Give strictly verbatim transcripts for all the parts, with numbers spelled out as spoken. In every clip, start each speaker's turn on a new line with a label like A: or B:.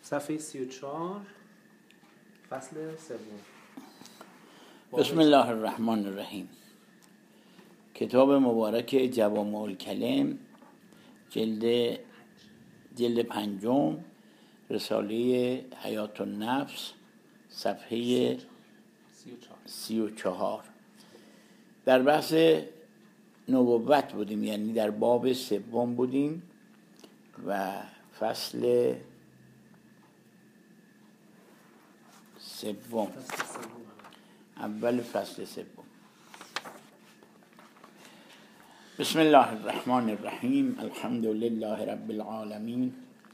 A: صفحه سی و چهار فصل سوم.
B: بسم الله الرحمن الرحیم. کتاب مبارک جوامع الکلم، جلد جلد پنجم، رساله حیات النفس، صفحه سی و چهار. در بحث نبوت بودیم، یعنی در باب سوم بودیم و فصل سوم، اول فصل سوم. بسم الله الرحمن الرحیم. الحمد لله رب العالمین.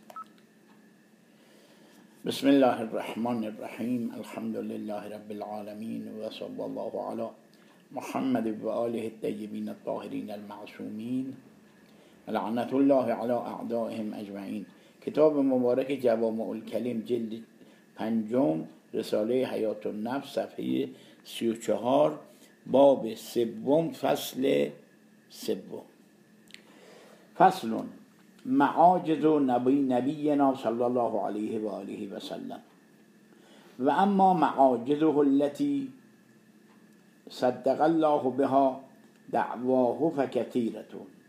B: بسم الله الرحمن الرحیم. الحمد لله رب العالمین و صلی الله علی محمد و آله الطیبین الطاهرین المعصومین. لعنت الله علی اعدائهم اجمعین. کتاب مبارک جوامع الکلم، جلد پنجم، رساله حیات النفس، صفحه سی و چهار، باب سوم، فصل سوم. فصل معاجز نبی نبینا صلی الله علیه و آله و سلم. و اما معاجزه التي صدق الله بها دعواه فکثیرة.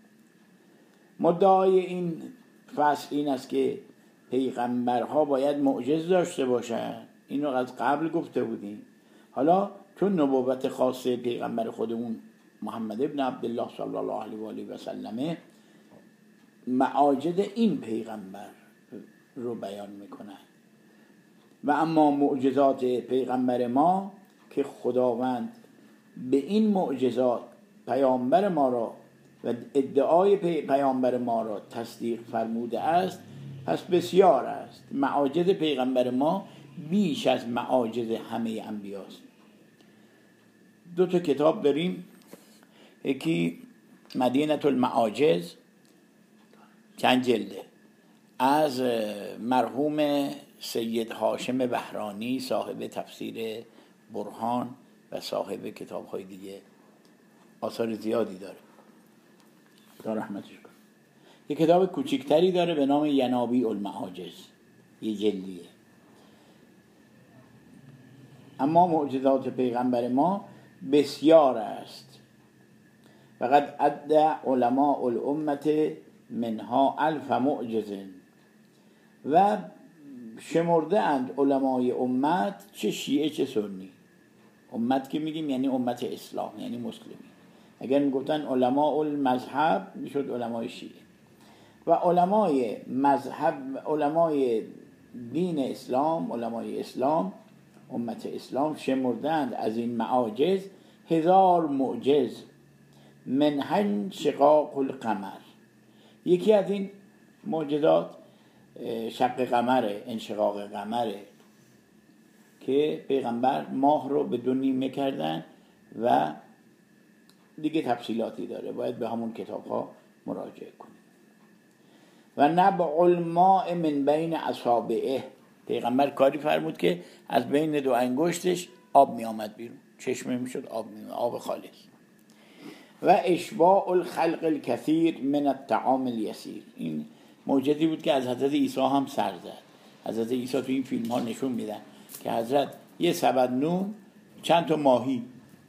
B: مدعای این فصل این است که پیغمبرها باید معجز داشته باشند. اینو از قبل گفته بودیم. حالا چون نبوت خاص پیغمبر خودمون محمد ابن عبدالله صلی الله علیه و آله و سلمه، معاجز این پیغمبر رو بیان میکنن. و اما معجزات پیغمبر ما که خداوند به این معجزات پیامبر ما را و ادعای پیامبر ما را تصدیق فرموده است، پس بسیار است. معاجز پیغمبر ما بیش از معاجز همه انبیاست. دو تا کتاب داریم، یکی مدینه المعاجز، چند جلده، از مرحوم سید هاشم بهرانی، صاحب تفسیر برهان و صاحب کتاب های دیگه، آثار زیادی داره، خدا رحمتش کنه. یک کتاب کوچکتری داره به نام ینابیع المعاجز، یه جلدیه. اما معجزات پیغمبر ما بسیار است. فقط عد علماء الامه منها الف معجز. و شمرده اند علمای امت، چه شیعه چه سنی. امت که میگیم یعنی امت اسلام، یعنی مسلمین. اگر میگفتن علماء المذهب میشد علمای شیعه. و علمای مذهب، علمای دین اسلام، علمای اسلام، امت اسلام شمردند از این معاجز هزار معجز. منهن شقاق القمر. یکی از این معجزات شق قمره، انشقاق قمره، که پیغمبر ماه رو به دو نیمه کردن و دیگه تفصیلاتی داره، باید به همون کتاب ها مراجعه کنیم. و نبع الماء من بین اصابعه. پیغمبر کاری فرمود که از بین دو انگشتش آب می آمد بیرون، چشمه می شد آب می آمد، آب خالص. و اشباع الخلق الکثیر من الطعام الیسیر. این موجودی بود که از حضرت عیسی هم سر زد. حضرت عیسی تو این فیلم ها نشون میدن که حضرت یه سبد نون، چند تا ماهی،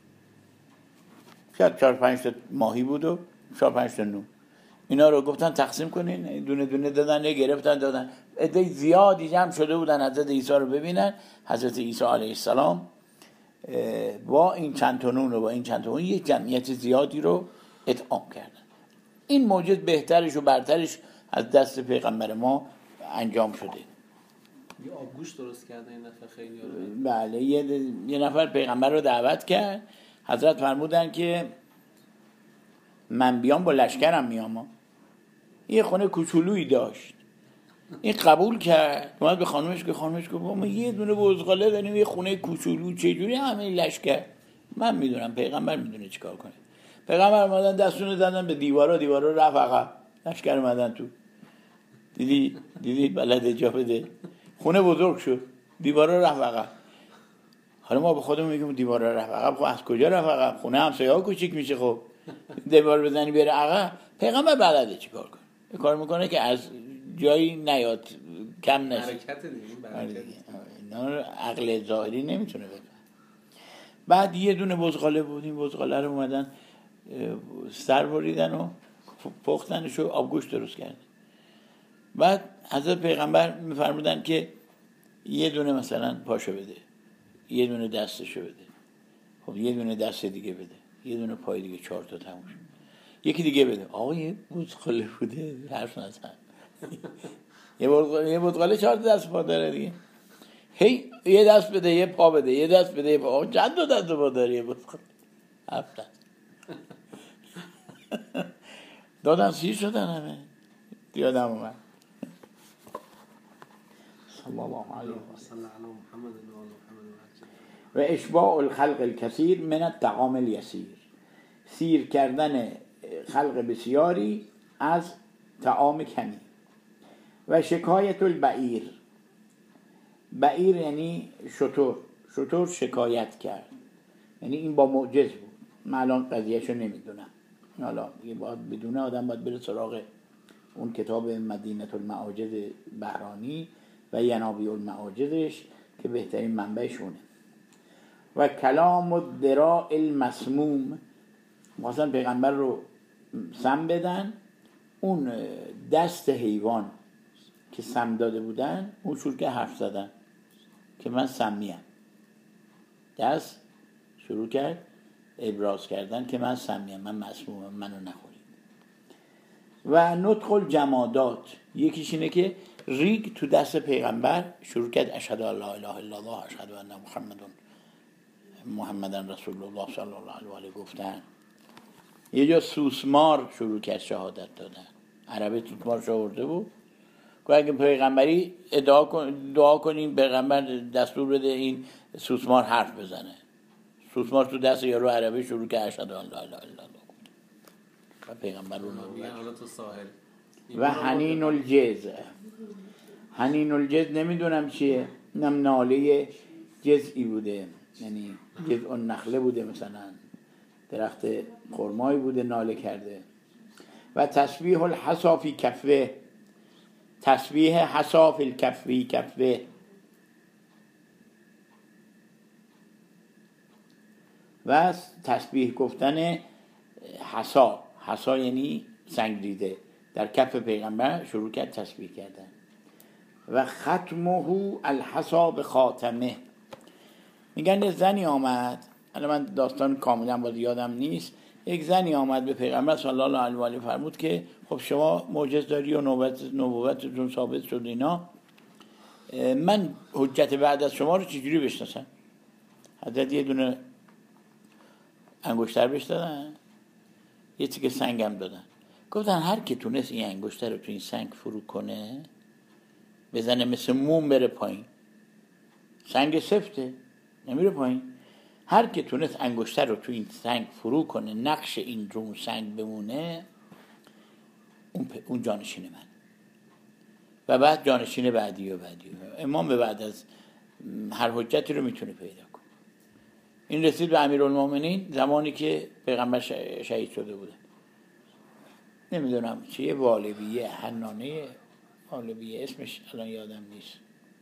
B: شاید چهار پنج تا ماهی بود و چهار پنج تا نون، اینا رو گفتن تقسیم کنین، دونه دونه دادن، گرفتن دادن. عده زیادی جمع شده بودن حضرت عیسی رو ببینن. حضرت عیسی علیه السلام با این چند تا نون و با این چند تا نون یک جمعیت زیادی رو اطعام کردن. این موجود بهترش و برترش از دست پیغمبر ما انجام شده.
A: یه آبگوش درست کرده این نفر خیلی رو.
B: بله، یه, یه نفر پیغمبر رو دعوت کرد. حضرت فرمودن که من بیام با لشکرم میام. یه خونه کوچولویی داشت، این قبول کرد. اومد به خانمش که خانمش گفت ما یه دونه بزغاله داریم، یه خونه کوچولو، چجوری همه لشکر؟ من میدونم، پیغمبر میدونه چیکار کنه. پیغمبر اومدن دستونه دادن به دیوارا، دیوارا رفت عقب، لشکر اومدن تو. دیدی دیدی بلد جا بده، خونه بزرگ شد، دیوارا رفت عقب. حالا ما به خودمون میگیم دیوارا رفت عقب، خب از کجا رفت عقب؟ خونه همسایه‌ها کوچیک میشه، خب دیوار بزنی بره عقب. پیغمبر بلده چیکار کنه. کار میکنه که از جایی نیاد کم نشه.
A: برکت دیگه برکت.
B: اینا عقل ظاهری نمیتونه بفهم. بعد یه دونه بزغاله بود، این بزغاله رو اومدن سر بریدن و پختنش و آبگوشت درست کردن. بعد حضرت پیغمبر میفرمودن که یه دونه مثلا پاشو بده، یه دونه دستشو بده، خب یه دونه دست دیگه بده، یه دونه پای دیگه، چهار تا تموم شد. یکی دیگه بده. آقا یه بزغاله بوده حرف نزن. یه بزغاله یه بزغاله چهار تا دست پا داره دیگه. هی یه دست بده یه پا بده، یه دست بده یه پا. آقا چند تا دست پا داره یه بزغاله؟ هفت دست. دادن سی شدن همه. یادم اومد. صلی الله علیه و سلم. و اشباع الخلق الکثیر من الطعام الیسیر، سیر کردن خلق بسیاری از طعام کمی. و شکایت البعیر، بعیر یعنی شتر، شتر شکایت کرد، یعنی این با معجز بود. من الان قضیهشو نمیدونم، حالا دیگه باید بدونه آدم باید بره سراغ اون کتاب مدینه المعاجز بهرانی و ینابیع المعاجزش که بهترین منبعشونه. و کلام الدراء المسموم، مثلا پیغمبر رو سم بدن، اون دست حیوان که سم داده بودن اون شروع که حرف زدن که من سمیم، دست شروع کرد ابراز کردن که من سمیم، من مسمومم، منو نخورید. و نطق الجمادات، یکیش اینه که ریگ تو دست پیغمبر شروع کرد اشهد ان لا اله الا الله اشهد ان محمد محمدن رسول الله صلی الله علیه و آله گفتن. یه جا سوسمار شروع کرد شهادت دادن، عربی سوسمارش آورده بود که اگه پیغمبری ادعا کن دعا کنیم پیغمبر دستور بده این سوسمار حرف بزنه. سوسمار تو دست یارو عربی شروع کرد اشهد ان لا اله الا الله و پیغمبر رو
A: حالا تو ساحل.
B: و حنین الجز، حنین الجز نمیدونم چیه، نم ناله جزئی بوده، یعنی جزء النخله بوده، مثلا درخت خرمایی بوده ناله کرده. و تسبیح الحصا فی کفه، تسبیح حصا فی الکفی کفه، و تسبیح گفتن حصا، حصا یعنی سنگریزه، در کف پیغمبر شروع کرد تسبیح کردن. و ختمه الحصا به خاتمه، میگن زنی آمد، الان من داستان کاملا باز یادم نیست، یک زنی آمد به پیغمبر صلی الله علیه و آله فرمود که خب شما معجز داری و نبوت نبوتتون ثابت شد اینا، من حجت بعد از شما رو چجوری بشناسم؟ حضرت یه دونه انگشتر بهش دادن، یه تیکه سنگم دادن، گفتن هر کی تونست این انگشتر رو تو این سنگ فرو کنه بزنه مثل موم بره پایین، سنگ سفته نمیره پایین، هر کی تونست انگشتر رو تو این سنگ فرو کنه نقش این رو سنگ بمونه اون, اون جانشین من. و بعد جانشین بعدی و بعدی و امام به بعد از هر حجتی رو میتونه پیدا کنه. این رسید به امیرالمومنین زمانی که پیغمبر شهید شده بوده، نمیدونم چیه، والبیه، حنانه والبیه اسمش الان یادم نیست.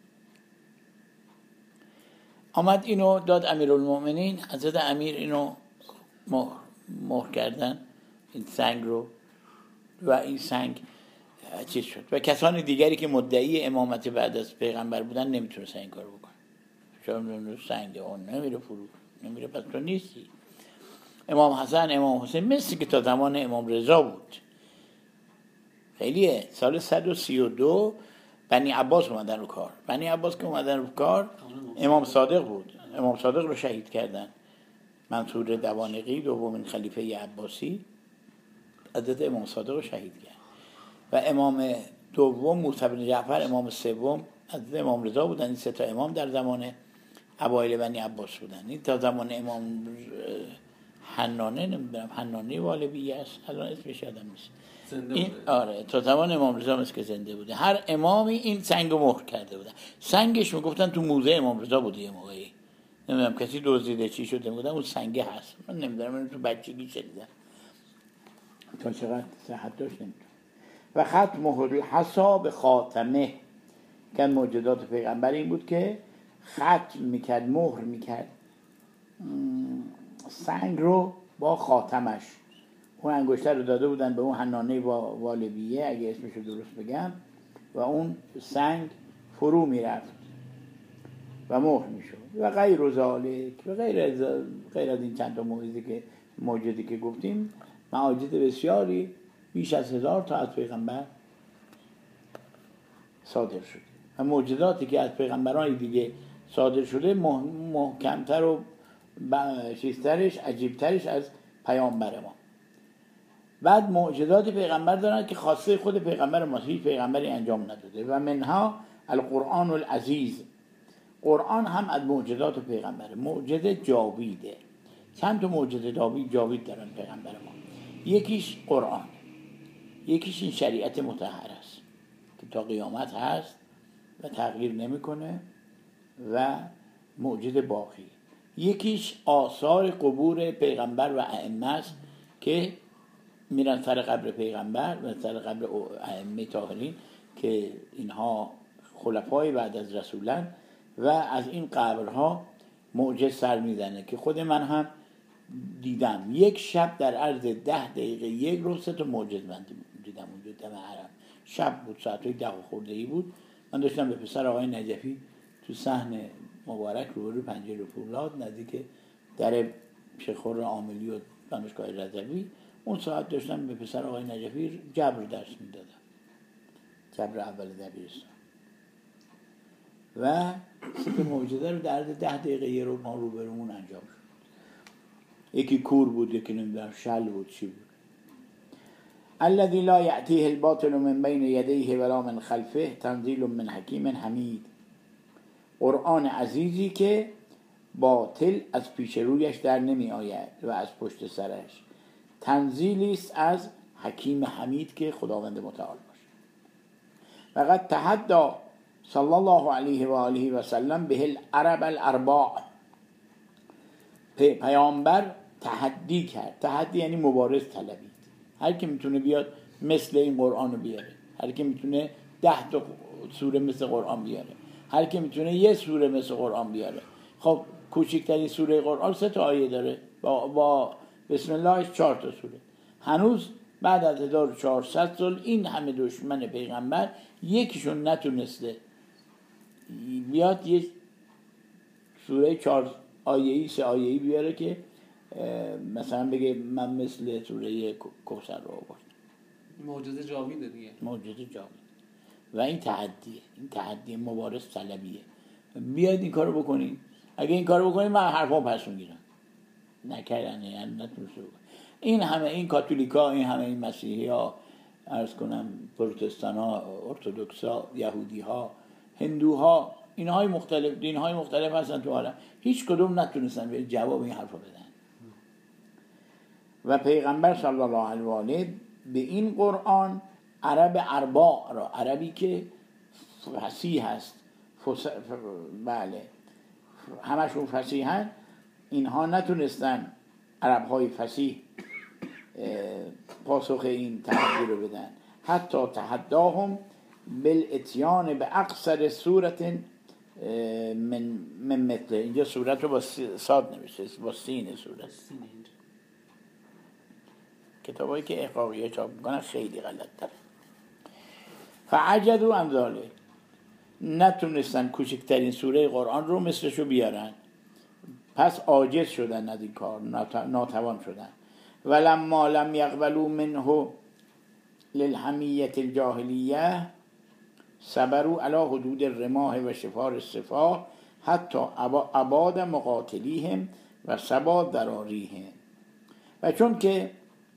B: آمد اینو داد امیرالمومنین، حضرت امیر اینو مهر, مهر کردن این سنگ رو و این سنگ چیز شد. و کسان دیگری که مدعی امامت بعد از پیغمبر بودن نمیتونستن این کارو بکنن. شما سنگ اون نمیره فرو، نمیره، پس تو نیستی. امام حسن، امام حسین مثل که تا زمان امام رضا بود، خیلیه. سال صد و سی و دو بنی عباس اومدن رو کار. بنی عباس که اومدن رو کار امام صادق بود، امام صادق رو شهید کردن. منصور دوانقی دومین خلیفه عباسی حضرت امام صادق رو شهید کرد. و امام دوم موسی بن جعفر، امام سوم حضرت امام رضا بودن. این سه تا امام در زمان اوایل بنی عباس بودن. این تا زمان امام حنانه، نمیدونم حنانه والبیه است الان اسمش یادم نیست، این آره تا زمان امام رضا مثل که زنده بوده. هر امامی این سنگ رو مهر کرده بودن. سنگش میگفتن تو موزه امام رضا بوده، یه موقعی نمیدونم کسی دزدیده چی شده بودن، اون سنگه هست. من نمیدونم، من تو بچگی شنیدم، تا چقدر صحت داشت نمیدونم. و ختمه الحصا به خاتمه، که معجزات پیغمبر این بود که ختم میکرد، مهر میکرد سنگ رو با خاتمش. اون انگشتر رو داده بودن به اون حنانه والبیه اگه اسمش رو درست بگم، و اون سنگ فرو میرفت و مهر میشد و غیر و ذالک و غیر از غیر از این چند تا معجزه که معجزه‌ای که گفتیم، معاجز بسیاری بیش از هزار تا از پیغمبر صادر شد و معجزاتی که از پیغمبران دیگه صادر شده محکمتر و چیزترش عجیبترش از پیامبر ما. بعد معجزات پیغمبر دارن که خاصه خود پیغمبر ما، هیچ پیغمبری انجام نداده. و منها القرآن العزیز، قرآن هم از معجزات پیغمبر، معجزه جاویده. چند تا معجزه جاوید جاوید دارن پیغمبر ما. یکیش قرآن، یکیش این شریعت مطهر است که تا قیامت هست و تغییر نمیکنه و معجزه باقی. یکیش آثار قبور پیغمبر و ائمه است که میرن سر قبر پیغمبر و سر قبر ائمه طاهرین که اینها خلفای بعد از رسولن و از این قبرها معجزه سر میزنه که خود من هم دیدم. یک شب در عرض ده دقیقه یک روز سه تا معجزه من دیدم اونجا دم حرم. شب بود، ساعتای ده و خورده ای بود. من داشتم به پسر آقای نجفی تو صحن مبارک روبروی پنجره فولاد نزدیک در شیخ خرم عاملی و دانشگاه رضوی، اون ساعت داشتم به پسر آقای نجفی جبر درس میدادم، جبر اول دبیرستان، و سه معجزه رو در عرض ده دقیقه یه رو ما روبرومون انجام شد. یکی کور بود، یکی نمیدونم شل بود، چی بود. الذي لا يأتيه الباطل من بين يديه ولا من خلفه تنزيل من حكيم حمید، قرآن عزیزی که باطل از پیش رویش در نمی آید و از پشت سرش، تنزیلی است از حکیم حمید که خداوند متعال باشه. وقد تحدى صلی الله علیه و آله و سلم به العرب الارباع، پیامبر تحدی کرد. تحدی یعنی مبارز طلبید. هر کی میتونه بیاد مثل این قرآن رو بیاره، هر کی میتونه ده تا سوره مثل قرآن بیاره، هر کی میتونه یه سوره مثل قرآن بیاره. خب کوچکترین سوره قرآن سه تا آیه داره، با, با بسم الله چهار تا سوره. هنوز بعد از هزار و چهارصد سال این همه دشمن پیغمبر یکیشون نتونسته بیاد یه سوره چهار آیه‌ای سه آیه‌ای بیاره که مثلا بگه من مثل سوره کوثر رو آورد.
A: معجزه جاویده دیگه،
B: معجزه جاوید. و این تحدیه، این تحدی مبارز طلبیه. بیاید این کارو بکنین، اگه این کارو بکنین من حرفا پس میگیرم. نکردن یعنی نتونسته بکنن. این همه این کاتولیکا، این همه این مسیحی ها، عرض کنم پروتستان ها، ارتدوکس ها، یهودی ها، هندوها، اینهای مختلف دینهای مختلف هستن تو عالم، هیچ کدوم نتونستن به جواب این حرفا بدن. و پیغمبر صلی الله علیه و آله به این قرآن عرب ارباع را، عربی که فصیح هست، فس... بله همشون فصیحن، اینها نتونستن عرب های فصیح پاسخ این تحدی رو بدن. حتی تحداهم بالاتیان به اقصر صورت من من مثل، اینجا صورت رو با صاد نوشته، با سین صورت. کتابایی که احقاقیه چاپ میکنن خیلی غلط داره. فعجدوا عن ذلک، نتونستن کوچکترین سوره قرآن رو مثلشو بیارن، پس عاجز شدن از این کار، ناتوان شدن. ولما لم یقبلوا منه للحمیة الجاهلیه صبروا على حدود الرماح و شفار السفاه حتی اباد مقاتلیهم و ثبات ذراریهم. و چون که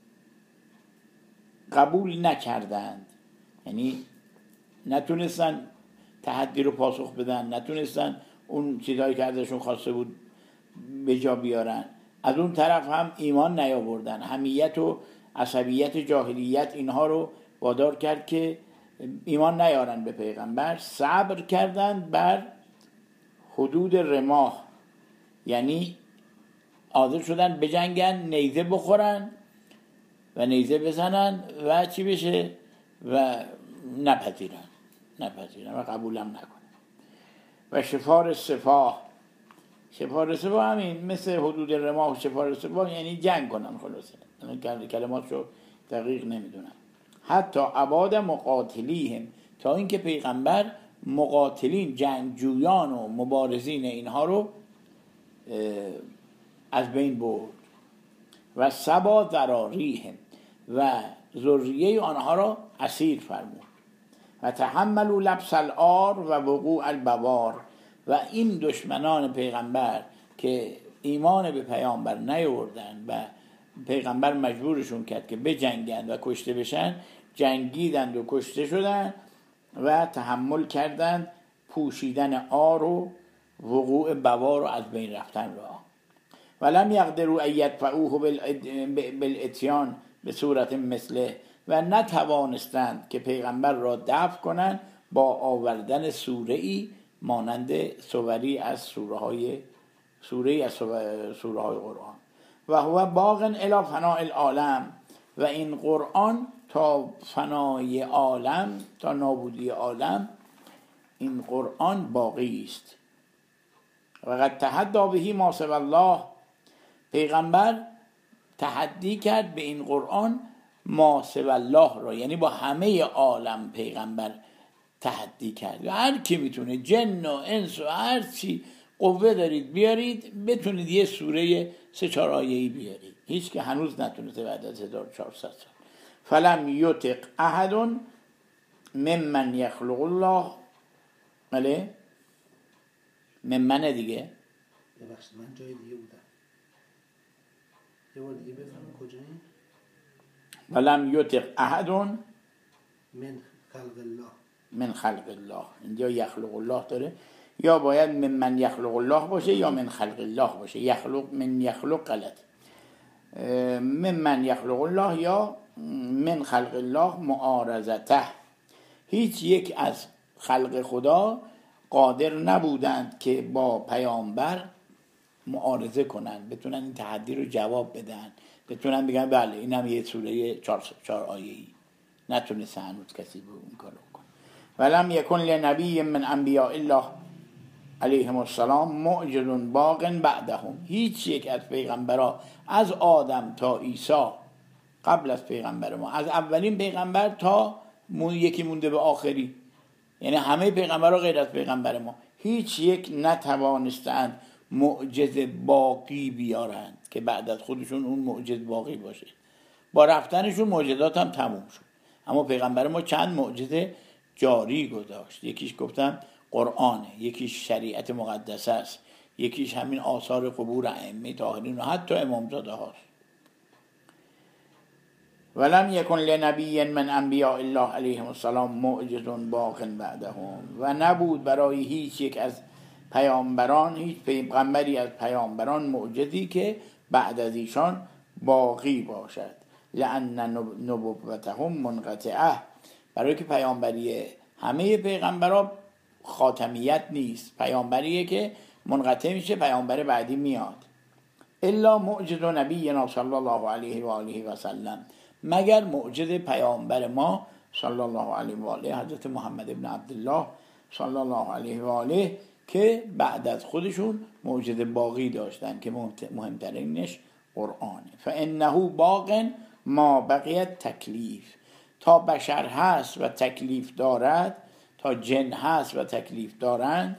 B: قبول نکردند، یعنی نتونستن تحدی رو پاسخ بدن، نتونستن اون چیزایی که ازشون خواسته بود به جا بیارن، از اون طرف هم ایمان نیاوردن. حمیت و عصبیت جاهلیت اینها رو وادار کرد که ایمان نیارن به پیغمبر. صبر کردند بر حدود رماح، یعنی حاضر شدن بجنگن، نیزه بخورن و نیزه بزنن و چی بشه و نپذیرن نپذیرن و قبولم نکنن. و شفار سفاه، شفار سفاه همین مثل حدود رماه و شفار سفاه یعنی جنگ کنن. خلاصه کلماتشو دقیق نمیدونم. حتی عباد مقاتلیهم، تا اینکه پیغمبر مقاتلین جنگجویان و مبارزین اینها رو از بین برد. و سبا ذراریهم، و ذریه آنها را اسیر فرمود. و تحملوا لبس العار و وقوع البوار، و این دشمنان پیغمبر که ایمان به پیامبر نیاوردند و پیغمبر مجبورشون کرد که بجنگند و کشته بشن، جنگیدند و کشته شدند و تحمل کردند پوشیدن عار و وقوع بوار و از بین رفتن را. ولم یقدروا ان یدفعوه بالاتیان به صورت مثله، و نتوانستند که پیغمبر را دفع کنند با آوردن سوره ای مانند سوری از سوره های سوره از سوره های قرآن. و هو باق الی فناء العالم، و این قرآن تا فنای عالم، تا نابودی عالم این قرآن باقی است. و قد تحدی بهی ما سوی الله، پیغمبر تحدی کرد به این قرآن ما سوی الله را، یعنی با همه عالم پیغمبر تحدی کرد. و هر کی میتونه، جن و انس و هر چی قوه دارید بیارید، بتونید یه سوره سه چهار آیه‌ای بیارید. هیچ که هنوز نتونسته بعد از هزار و چهارصد سال. فلم یطق احد ممن یخلق الله، بله ممن دیگه
A: ببخشید من جای دیگه بودم، یه بار دیگه بفهم کجایی؟
B: فلم یطق احد
A: من خلق الله،
B: من خلق الله. اینجا یخلق الله داره، یا باید من یخلق الله باشه یا من خلق الله باشه. یخلق من یخلق غلط. من من یخلق الله یا من خلق الله معارضته. هیچ یک از خلق خدا قادر نبودند که با پیامبر معارضه کنند، بتونن این تحدی رو جواب بدن، بتونن بگن بله اینم یه سوره چهار, چهار آیه‌ای. نتونست هنوز کسی به اون کارو کنه. ولم یکن لنبی من انبیاء الله علیهم السلام معجز باق بعدهم، هیچ یک از پیغمبرها از آدم تا عیسی قبل از پیغمبر ما، از اولین پیغمبر تا یکی مونده به آخری، یعنی همه پیغمبرها غیر از پیغمبر ما، هیچ یک نتوانستند معجز باقی بیارند که بعد از خودشون اون معجز باقی باشه. با رفتنشون معجزات هم تموم شد. اما پیغمبر ما چند معجزه جاری گذاشت. یکیش گفتم قرآنه، یکیش شریعت مقدسه است، یکیش همین آثار قبور ائمه طاهرین و حتی امامزاده هاست. ولم یکن لنبی من انبیاء الله علیهم السلام معجز باق بعدهم، و نبود برای هیچ یک از پیامبران، هیچ پیغمبری از پیامبران معجزی که بعد از ایشان باقی باشد. لأن نبوتهم منقطعه، برای که پیامبری همه پیغمبران خاتمیت نیست، پیامبریه که منقطع میشه، پیامبر بعدی میاد. الا معجز نبینا صلی الله علیه و آله و سلم، مگر معجز پیامبر ما صلی الله علیه و آله، حضرت محمد ابن عبدالله صلی الله علیه و آله، که بعد از خودشون معجز باقی داشتن که مهمترینش قرآنه. فانه باق ما بقیت تکلیف، تا بشر هست و تکلیف دارد، تا جن هست و تکلیف دارند،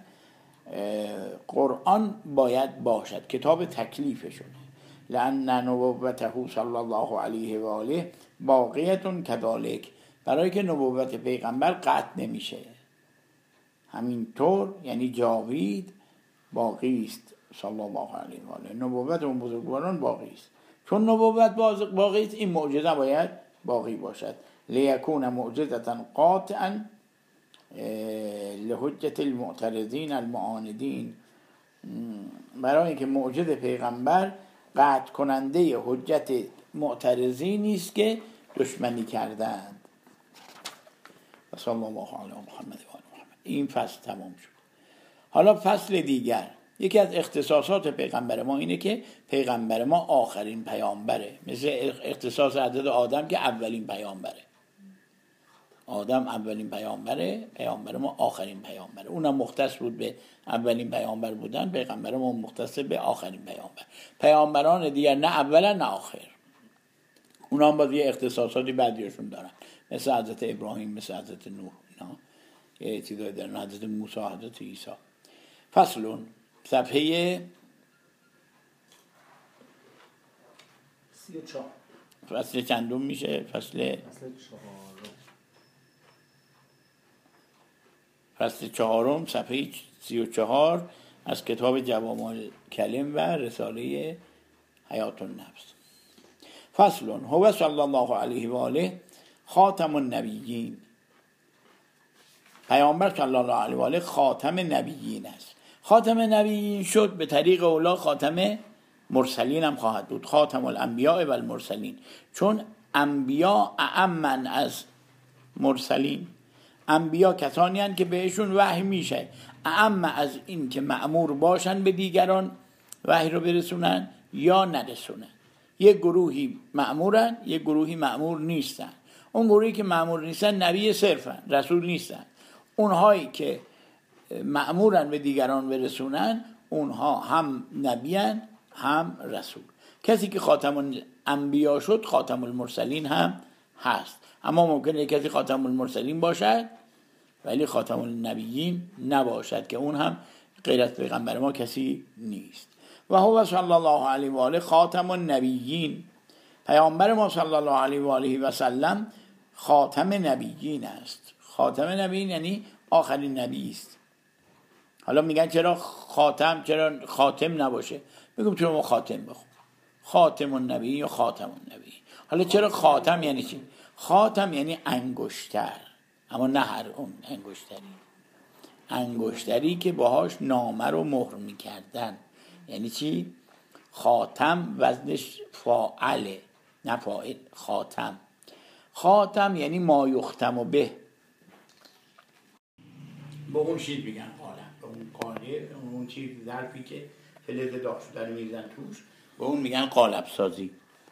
B: قرآن باید باشد، کتاب تکلیفشونه. لأن نبوته صلی الله علیه و آله باقیتون کذالک، برای که نبوت پیغمبر قطع نمیشه، همینطور یعنی جاوید باقی است صلی الله علیه و آله. نبوت اون بزرگواران باقی است. چون نبوت باقی است، این معجزه باید باقی باشد. لیکون معجزه قاطعا لحجت المعترضین المعاندین، برای اینکه معجزه پیغمبر قطع کننده حجت معترضینی است که دشمنی کردند. صلی الله علی محمد و آل محمد. این فصل تمام شد. حالا فصل دیگر، یکی از اختصاصات پیغمبر ما اینه که پیغمبر ما آخرین پیامبره، مثل اختصاص حضرت آدم که اولین پیامبره. آدم اولین پیامبره، پیامبر ما آخرین پیامبره. اونم مختص بود به اولین پیامبر بودن، پیغمبر ما مختص به آخرین پیامبر. پیامبران دیگر نه اولا نه آخر، اونا هم باز یه اختصاصاتی بعدیشون دارن، مثل حضرت ابراهیم، مثل حضرت نوح، اینا یه چیزایی دارن، حضرت موسی، حضرت عیسی. فصلون، صفحه
A: سی و چهار.
B: فصل چندم میشه؟ فصل
A: فصل چهارم.
B: فصل چهارم، صفحه سی و چهار از کتاب جوامع کلم و رساله حیات النفس. فصلون، هو صلی الله علیه و آله خاتم النبیین. پیامبر صلی الله علیه و آله خاتم نبیین است. خاتم نبیین شد، به طریق اولا خاتم مرسلین هم خواهد بود، خاتم الانبیاء و المرسلین، چون انبیا اعمن از مرسلین. انبیا کسانی هستند که بهشون وحی میشه، اعم از این که مأمور باشن به دیگران وحی رو برسونن یا نرسونن. یک گروهی مأمورن، یک گروهی مأمور نیستن. اون گروهی که مأمور نیستن نبی صرفن، رسول نیستن. اونهایی که مأمورن به دیگران برسونن اونها هم نبیان هم رسول. کسی که خاتم الانبیا شد خاتم المرسلین هم هست، اما ممکنه کسی خاتم المرسلین باشد ولی خاتم النبیین نباشد، که اون هم غیر از پیغمبر ما کسی نیست. و هو صلی الله علیه و آله خاتم النبیین. پیامبر ما صلی الله علیه و آله و سلم خاتم نبیین است. خاتم نبیین یعنی آخرین نبی است. حالا میگن چرا خاتم، چرا خاتم نباشه؟ میگم چرا ما خاتم بخون، خاتم النبی یا خاتم النبی. حالا چرا خاتم یعنی چی؟ خاتم یعنی انگشتر، اما نه هر اون انگشتری، انگشتری که باهاش نامه رو مهر میکردن. یعنی چی؟ خاتم وزنش فاعله نه فاعل. خاتم خاتم یعنی ما یختم و به، با اون چیز میگن قالب، با اون قالب، اون چیز ظرفی که فلز داغ شده رو میزن توش، با اون میگن قالب سازی.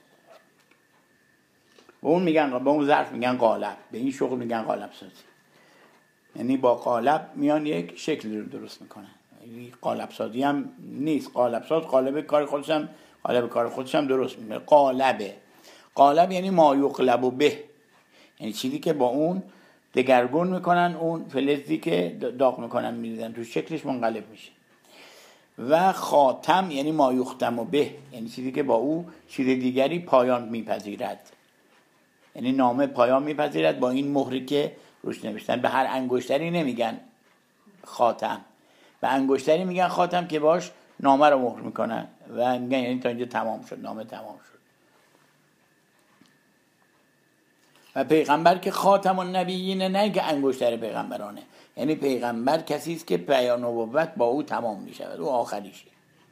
B: با اون میگن، با اون ظرف میگن قالب، به این شغل میگن قالب سازی. یعنی با قالب میان یک شکل رو درست میکنن. قالب سازی هم نیست، قالب ساز قالب کار خودش هم قالب کار خودش هم درست میکنه. قالبه، قالب یعنی ما یقلب و به، یعنی چیزی که با اون دگرگون میکنن، اون فلزی که داغ میکنن میریزن تو شکلش منقلب میشه. و خاتم یعنی ما یختم و به، یعنی چیزی که با او چیز دیگری پایان میپذیرد، یعنی نامه پایان میپذیرد با این مهری که روش نوشتن. به هر انگشتری نمیگن خاتم، به انگشتری میگن خاتم که باش نامه رو مهر میکنن و میگن یعنی تا اینجا تمام شد، نامه تمام شد. و پیغمبر که خاتم النبیینه، نه که انگشتر پیغمبرانه، یعنی پیغمبر کسی است که پیام نبوت با او تمام میشود، او آخریشه.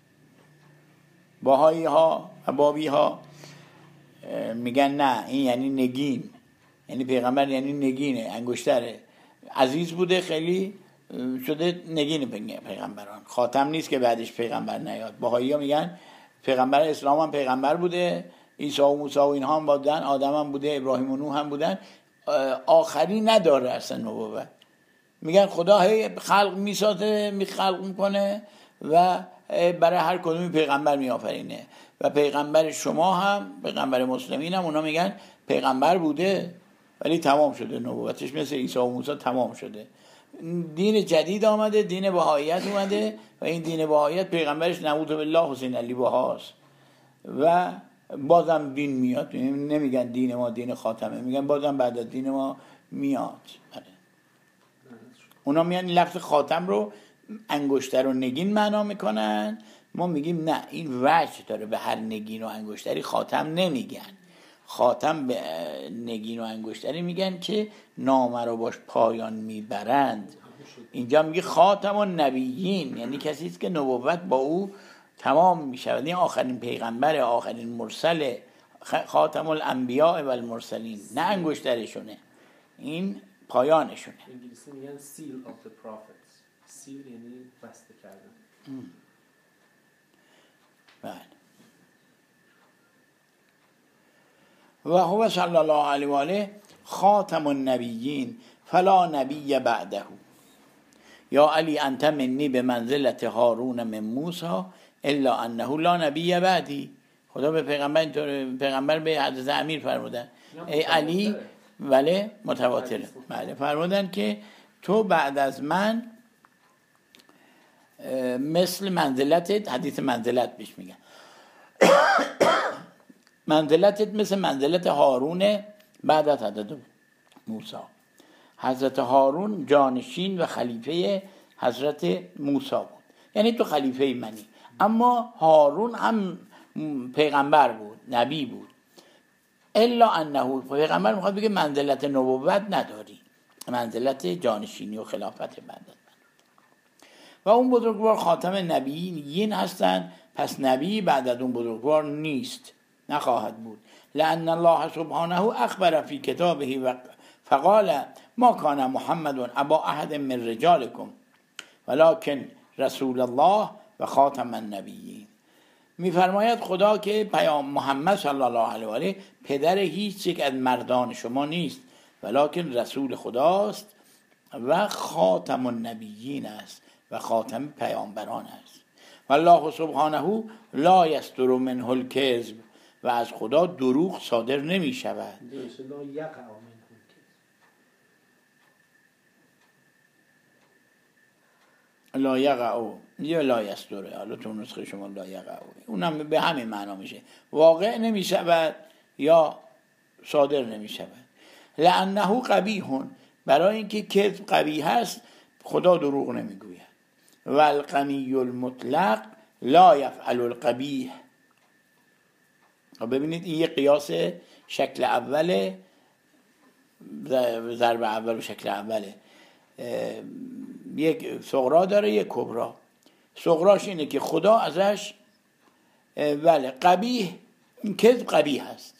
B: باهایی ها و بابی ها میگن نه، این یعنی نگین، یعنی پیغمبر یعنی نگینه، انگشتره، عزیز بوده خیلی شده نگین پیغمبران، خاتم نیست که بعدش پیغمبر نیاد. باهایی ها میگن پیغمبر اسلام هم پیغمبر بوده، عیسی و موسی و اینها هم بودن، آدم هم بوده، ابراهیم و نوح هم بودن، آخری نداره اصلا نبوت. میگن خدا هی خلق میسازه، می خلق میکنه و برای هر کدومی پیغمبر میآفرینه. و پیغمبر شما هم، پیغمبر مسلمین هم، اونا میگن پیغمبر بوده ولی تمام شده نبوتش، مثل عیسی و موسی تمام شده. دین جدید آمده، دین بهاییت اومده و این دین بهاییت پیغمبرش نعوذ بالله حسین علی بهاست و بازم دین میاد. نمیگن دین ما دین خاتمه، میگن بازم بعد از دین ما میاد. اونا میان لفظ خاتم رو انگشتر و نگین معنا میکنن، ما میگیم نه، این وجه داره، به هر نگین و انگشتری خاتم نمیگن. خاتم به نگین و انگشتری میگن که نامه رو باش پایان میبرند. اینجا میگه خاتم النبیین، یعنی کسی است که نبوت با او تمام میشه، یعنی آخرین پیغمبر، آخرین مرسل، خاتم الانبیاء و المرسلین، نه انگشترشونه، این پایانشونه.
A: انگلیسی میگن seal of the prophets. seal یعنی بسته کردن.
B: بله. و هو صلی الله علیه و آله خاتم النبیین فلا نبی بعده یا علی انت منی به منزلت هارون من موسی الا انه لا نبی بعدی. خدا به پیغمبر اینطور، پیغمبر به حضرت امیر فرمودن ای علی، ولی متواتره، بله، فرمودن که تو بعد از من مثل منزلتت، حدیث منزلت بهش میگن، منزلتت مثل منزلت هارون بعد از حضرت موسی. حضرت هارون جانشین و خلیفه حضرت موسی بود، یعنی تو خلیفه منی، اما هارون هم پیغمبر بود، نبی بود. الا انه، پیغمبر میخواد بگه منزلت نبوت نداری، منزلت جانشینی و خلافت بعد از من. و اون بزرگوار خاتم نبیین هستن، پس نبی بعد از اون بزرگوار نیست، نخواهد بود. لأن الله سبحانه اخبر فی کتابه و فقال ما کان محمد ابا احد من رجالکم ولکن رسول الله و خاتم النبیین. میفرماید خدا که پیام محمد صلی الله علیه و آله پدر هیچ یک از مردان شما نیست، ولکن رسول خداست و خاتم النبیین است و خاتم پیامبران است. والله سبحانه لا یستر منه الکذب، و از خدا دروغ صادر نمی شود. لا یقع یا لا یستره، حالا تو نسخه شما لا یقع، اونم به همین معنا میشه، واقع نمی شود یا صادر نمی شود. لانه قبیح، برای اینکه کذب قبیح هست خدا دروغ نمیگوید. و الغنی المطلق لا یفعل القبیح. ببینید این یه قیاس شکل اوله، ضرب اول و شکل اوله، یک صغرا داره یک کبرا. صغراش اینه که خدا ازش ولی قبیح، این کذب قبیح هست،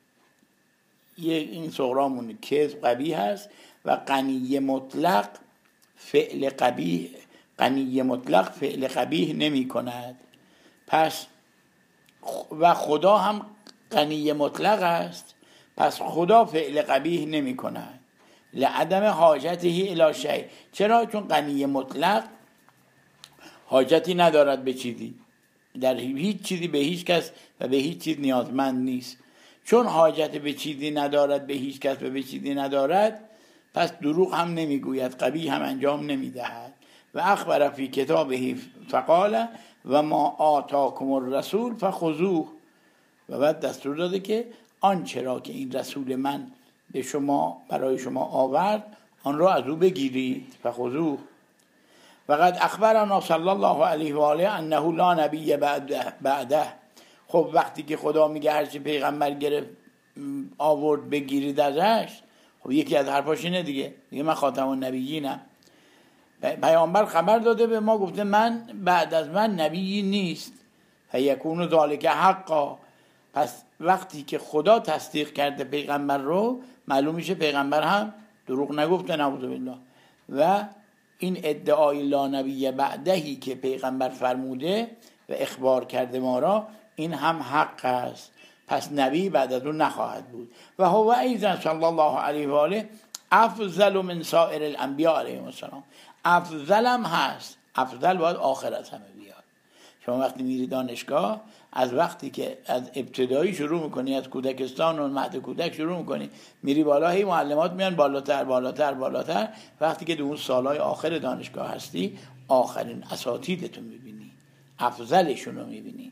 B: این صغرامون کذب قبیح هست. و غنی مطلق فعل قبیح، غنی مطلق فعل قبیح نمی کند. پس و خدا هم غنی مطلق است، پس خدا فعل قبیح نمی کند. لعدم حاجته الی شیء، چرا؟ چون غنی مطلق حاجتی ندارد به چیزی، در هیچ چیزی به هیچ کس و به هیچ چیز نیازمند نیست. چون حاجت به چیزی ندارد، به هیچ کس و به چیزی ندارد، پس دروغ هم نمیگوید، قبیح هم انجام نمیدهد. و اخبر فی کتابه فقال و ما آتاکم الرسول فخذوه، و بعد دستور داده که آنچه را که این رسول من به شما، برای شما آورد، آن را از او بگیرید. فخذوه. و قد اخبرنا صلی الله علیه و آله انه لا نبی بعده, بعده. خب وقتی که خدا میگه هرچی پیغمبر گرفت آورد بگیرید ازش، خب یکی از حرفاش اینه دیگه، دیگه من خاتم النبیینم. پیامبر خبر داده به ما، گفته من بعد از من نبی نیست. فیکون ذالک حقا. پس وقتی که خدا تصدیق کرده پیغمبر رو، معلوم میشه پیغمبر هم دروغ نگفته، نعوذ بالله. و این ادعای لا نبی بعدهی که پیغمبر فرموده و اخبار کرده ما را، این هم حق است. پس نبی بعد از اون نخواهد بود. و هو ایضا صلی الله علیه و آله افضل من سایر الانبیاء علیهم السلام. افضل هم هست، افضل باید آخر از همه بیاد. شما وقتی میری دانشگاه، از وقتی که از ابتدایی شروع میکنی، از کودکستان و مهد کودک شروع میکنی، میری بالا، هی معلمات میان بالاتر بالاتر بالاتر. وقتی که در اون سالهای آخر دانشگاه هستی، آخرین اساتیدتون میبینی، افضلشون رو میبینی.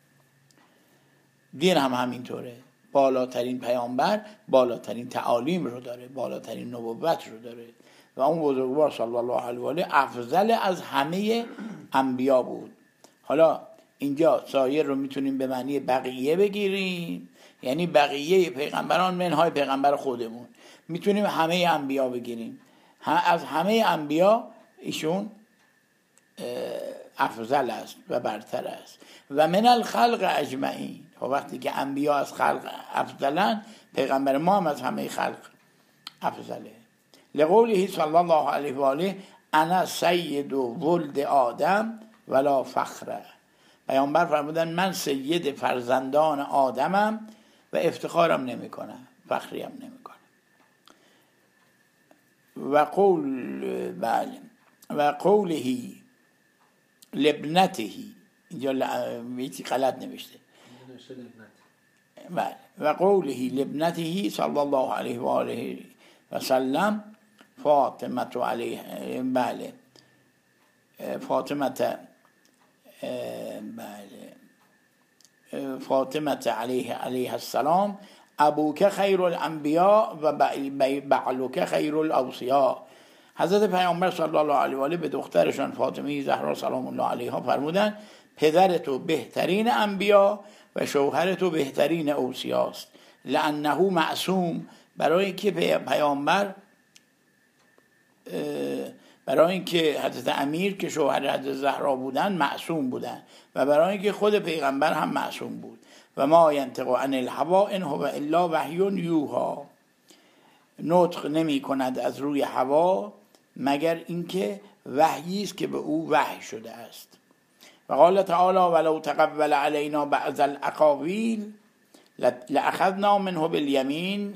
B: دین هم همینطوره، بالاترین پیامبر بالاترین تعالیم رو داره، بالاترین نبوت رو داره. و اون بزرگوار صلی الله علیه و آله افضل از همه انبیا بود. حالا اینجا سایر رو میتونیم به معنی بقیه بگیریم، یعنی بقیه پیغمبران منهای پیغمبر خودمون. میتونیم همه انبیا بگیریم، از همه انبیا ایشون افضل است و برتر است. و من الخلق اجمعین. وقتی که انبیا از خلق افضلن، پیغمبر ما هم از همه خلق افضله. لقوله صلی الله علیه و آله انا سید و ولد آدم ولا فخره. پیامبر فرمودن من سید فرزندان آدمم و افتخارم نمی کنم، فخریم نمی کنم. و قول بله و قولهی لابنتهی، اینجا بیتی غلط نوشته، بله و قولهی لابنتهی صلی الله علیه و آله و سلم فاطمه علیه بله فاطمه بله فاطمه علیه علیه السلام ابوک خیر الانبیاء و بعلک خیر الاوصیاء. حضرت پیامبر صلی الله علیه و آله به دخترشان فاطمه زهرا سلام الله علیها فرمودند پدر تو بهترین انبیا و شوهر تو بهترین اوصیاست. لانه معصوم، برای اینکه پیامبر برای اینکه حضرت امیر که شوهر حضرت زهرا بودن معصوم بودن و برای اینکه خود پیغمبر هم معصوم بود. و ما ینطق عن الهوی ان هو الا وحی یوحی، نطق نمی کند از روی هوا مگر اینکه وحیی است که به او وحی شده است. و قال تعالی ولو تقبل علینا بعض الاقاویل لاخذنا منه بالیمین.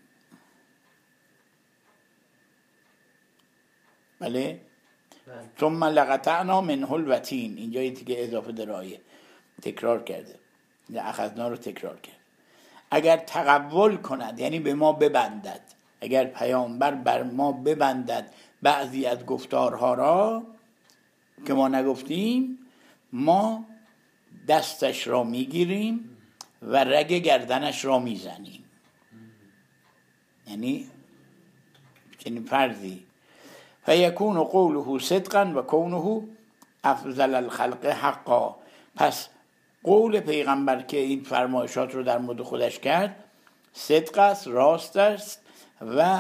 B: بله ثم لقطعنا منه الوتین، اینجا یه دیگه اضافه درایه تکرار کرده، لاخذنا رو تکرار کرد. اگر تقبل کند یعنی به ما ببندد، اگر پیامبر بر ما ببندد بعضی از گفتارها را که ما نگفتیم، ما دستش را میگیریم و رگ گردنش را میزنیم. یعنی چنین فرضی فیکون قوله صدقا و کونه افضل الخلق حقا. پس قول پیغمبر که این فرمایشات رو در مورد خودش کرد صدق است، راست است و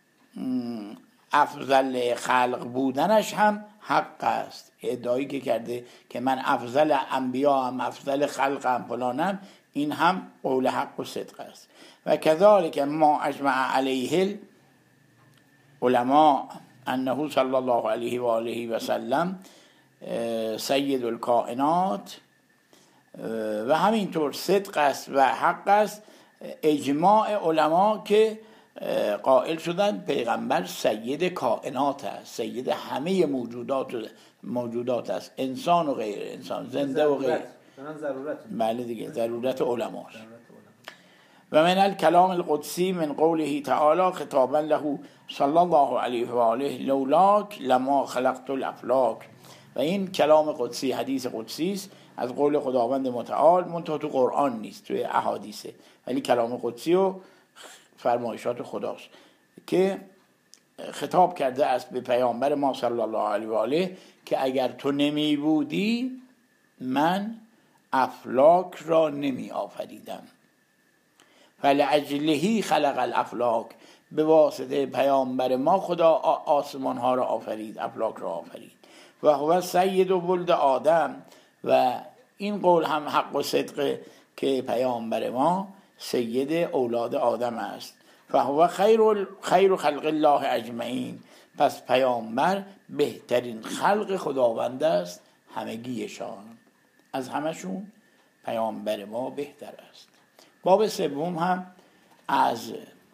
B: افضل خلق بودنش هم حق است. ادعایی که کرده که من افضل انبیا هم افضل خلق هم فلانم، این هم قول حق و صدق است. و کذالک ما اجمع علیه العلماء انه صلی الله علیه و آله و سلم سید الکائنات، و همینطور صدق است و حق است اجماع علما که قائل شدن پیغمبر سید کائنات است، سید همه موجودات موجودات است، انسان و غیر انسان، زنده و غیر. بله دیگه ضرورت علما. و من الکلام القدسی من قوله تعالی خطابا له صلی الله علیه و آله لولاک لما خلقت الافلاک. و این کلام قدسی، حدیث قدسی است از قول خداوند متعال، منتها تو قرآن نیست، توی احادیثه، ولی کلام قدسی و فرمایشات خداست که خطاب کرده است به پیامبر ما صلی الله علیه و آله که اگر تو نمی بودی من افلاک را نمی آفریدم. فلعجلهی خلق الافلاک، به واسطه پیامبر ما خدا آسمان ها را آفرید، افلاک را آفرید. و هو سید و ولد آدم، و این قول هم حق و صدق که پیامبر ما سید اولاد آدم است. فهو خیر خیر خلق الله اجمعین، پس پیامبر بهترین خلق خداوند است همگیشان، از همشون پیامبر ما بهتر است. باب سوم هم از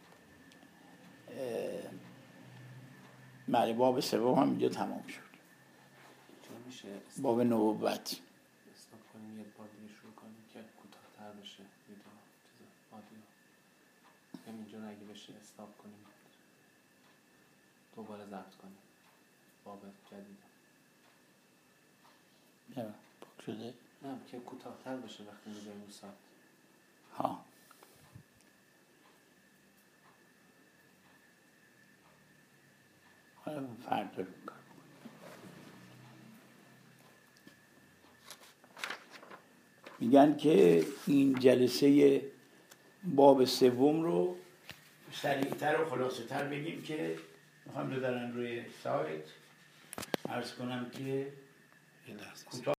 B: بله باب سوم هم اینجا تمام شد. باب نبوت
A: استاپ کنیم یه بار دیگه شروع کنیم که کوتاه‌تر بشه ویدیو چیز آدیو. همینجا اگه بشه استاپ کنیم دوباره ضبط کنیم باب جدید.
B: نه پاک شده؟
A: نه که کوتاه‌تر بشه وقتی می‌ذاریم ثبت.
B: ها حالا فردا رو کار میگن که این جلسه باب سوم رو سریعتر و خلاصه تر بگیم که میخوام بذارن روی سایت. عرض کنم که